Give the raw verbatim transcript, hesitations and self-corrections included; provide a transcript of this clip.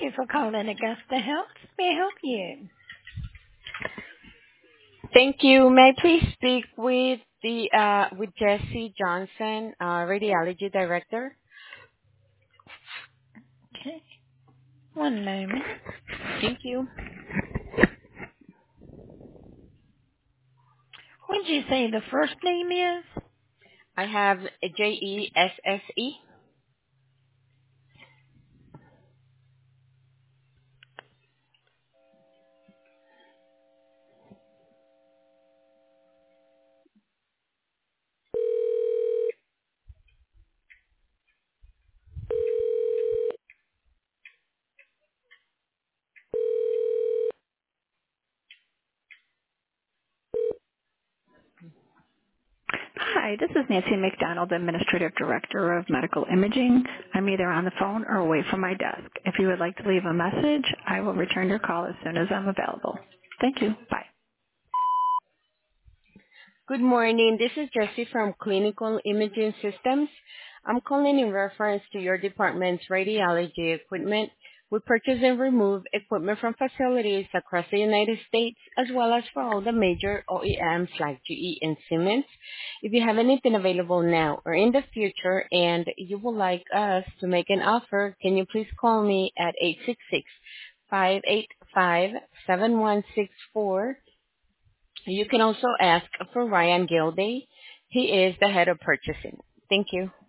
you for calling Augusta Health. May I help you? Thank you. May I please speak with the uh, with Jesse Johnson, uh, radiology director? Okay. One moment. Thank you. What did you say the first name is? I have J E S S E. Hi, this is Nancy McDonald, Administrative Director of Medical Imaging. I'm either on the phone or away from my desk. If you would like to leave a message, I will return your call as soon as I'm available. Thank you. Bye. Good morning. This is Jessie from Clinical Imaging Systems. I'm calling in reference to your department's radiology equipment. We purchase and remove equipment from facilities across the United States, as well as for all the major O E Ms like G E and Siemens. If you have anything available now or in the future and you would like us to make an offer, can you please call me at eight six six, five eight five, seven one six four. You can also ask for Ryan Gilday. He is the head of purchasing. Thank you.